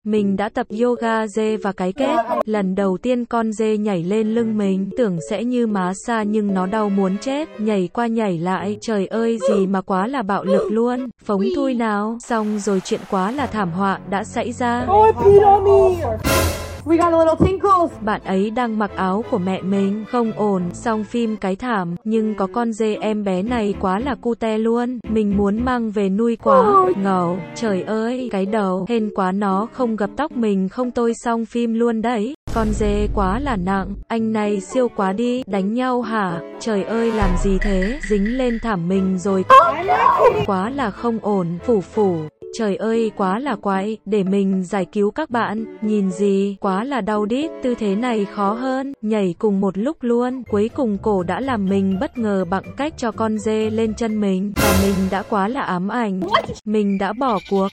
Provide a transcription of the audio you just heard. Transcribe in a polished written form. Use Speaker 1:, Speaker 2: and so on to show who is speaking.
Speaker 1: Mình đã tập yoga dê và cái kết. Lần đầu tiên con dê nhảy lên lưng mình, tưởng sẽ như massage nhưng nó đau muốn chết, nhảy qua nhảy lại, trời ơi gì mà quá là bạo lực luôn, phóng thui nào. Xong rồi chuyện quá là thảm họa đã xảy ra.
Speaker 2: We got a little tinkles.
Speaker 1: Bạn ấy đang mặc áo của mẹ mình, không ổn, xong phim cái thảm, nhưng có con dê em bé này quá là cute luôn, mình muốn mang về nuôi quá, ngầu, trời ơi, cái đầu, hên quá nó không gập tóc mình không tôi xong phim luôn đấy. Con dê quá là nặng, anh này siêu quá đi, đánh nhau hả? Trời ơi làm gì thế, dính lên thảm mình rồi, quá là không ổn, phủ phủ. Trời ơi quá là quái, để mình giải cứu các bạn, nhìn gì, quá là đau đít, tư thế này khó hơn, nhảy cùng một lúc luôn, cuối cùng cổ đã làm mình bất ngờ bằng cách cho con dê lên chân mình, và mình đã quá là ám ảnh, mình đã bỏ cuộc.